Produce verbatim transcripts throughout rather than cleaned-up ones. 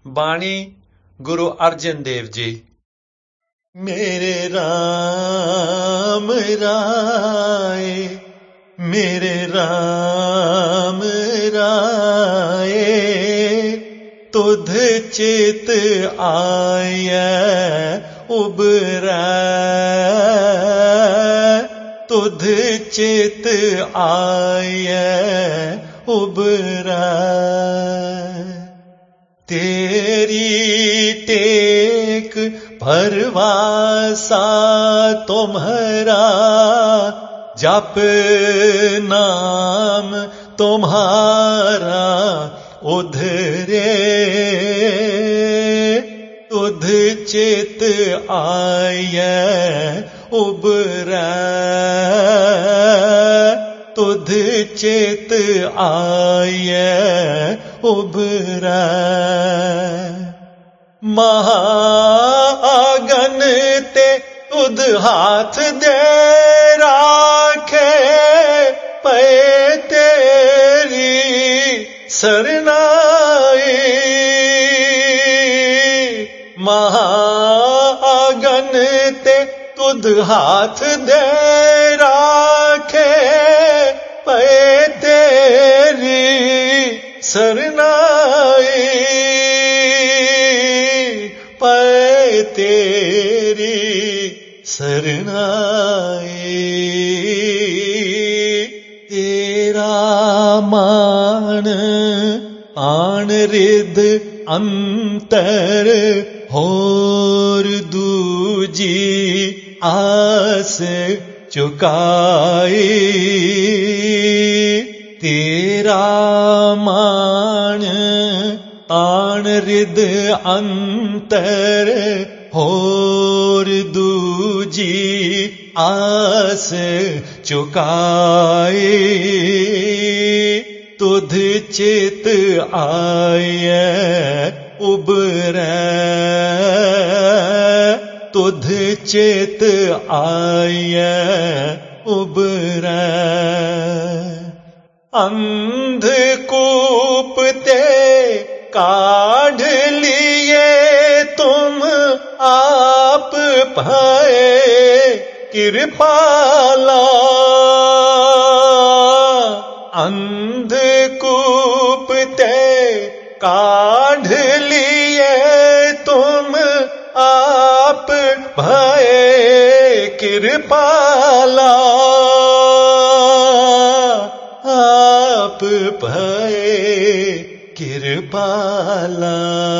बाणी गुरु अर्जन देव जी। मेरे राम राय, मेरे राम राय, तुध चित आय उबरै, तुध चित आय उबरै। तेरी टेक परवासा तुम्हारा, जप नाम तुम्हारा उधरे, तुध चित आय उबरै, तुध चित आय उबरै। महागन ते तुध हाथ दे राखे, पे तेरी सरनाई। महागन ते तुध हाथ दे राखे, पे तेरी सरनाई, पे तेरी सरनाई। तेरा मान आन रिद अंतर, होर दूजी आस चुकाई। तेरा मान तान रिद अंतर, होर दूजी आस चुकाई। तुध चित आय उबरै, तुध चित आय उबरै। अंधकूप ते काढ़ लिए तुम आप भये कृपाला। अंधकूप ते काढ़ लिए तुम आप भये कृपाला, आप भये कृपाला।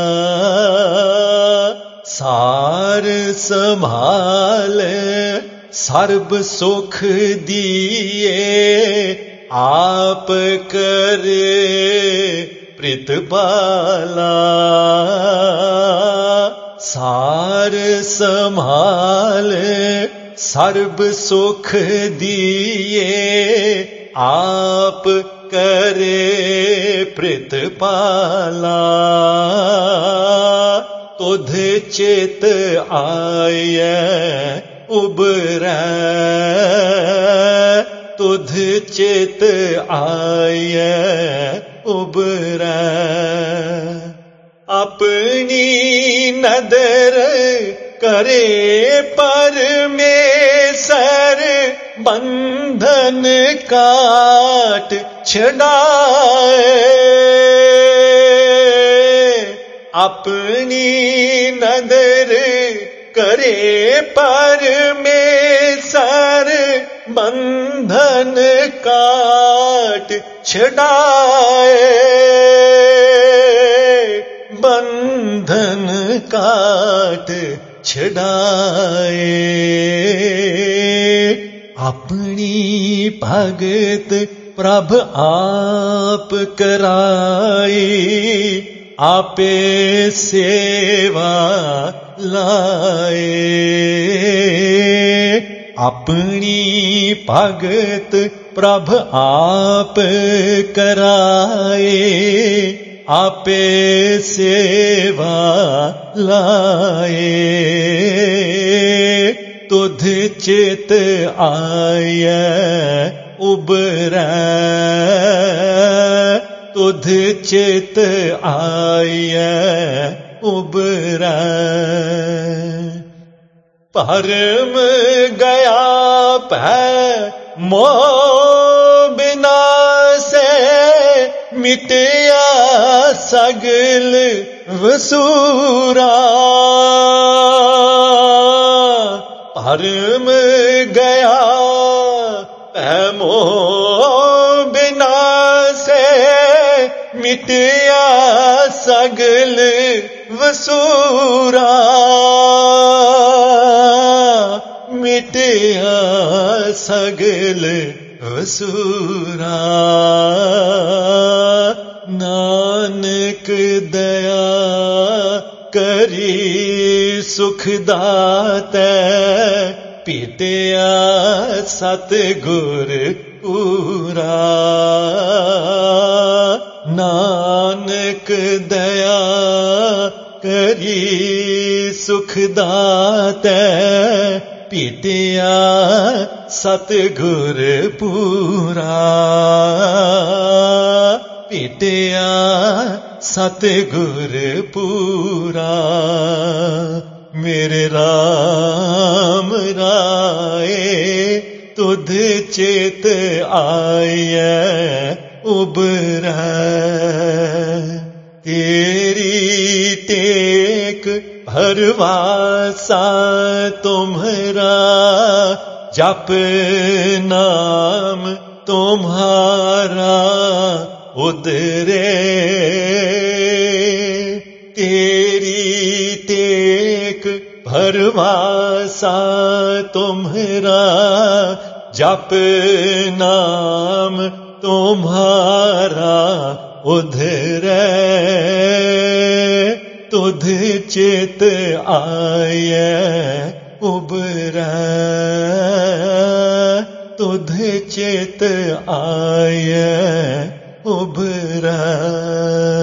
सार संभाल सर्ब सुख दिए, आप करे प्रीतपाला। सार संभाल सर्ब सुख दिए, आप करे प्रीतपाला। तुध चित आय उबरै, तुध चित आय उबरै। अपनी नदर करे परमेसर, बंधन काट छड़ाए। अपनी नदर करे परमेसर, बंधन काट छड़ाए। बंधन काट छड़ाए। अपनी भगत प्रभ आप कराई, आपे सेवा लाए। अपनी भगत प्रभ आप कराए, आपे सेवा लाए। तुध चित आय उबरै, तुध चित आय उबरै। परम गया पै मोह बिनासे, मिटया सगल वसूरा। परम गया पै मोह बिनासे, मिटया सगल वसूरा। मिटया सगल वसूरा। नानक दया करी सुख दातै, पीतया सतगुर पूरा। नानक दया करी सुख दातै, पीतया सतगुर पूरा। पीतया सतगुर पूरा। मेरे राम राए तुध चित आय उबरै। तेरी टेक भरवासा तुम्हारा, जप नाम तुम्हारा उदरे। तेरी टेक भरवासा तुम्हारा, जप नाम तुम्हारा उधरे। तुध चित आय उबरै। तुध चित आय उबरै।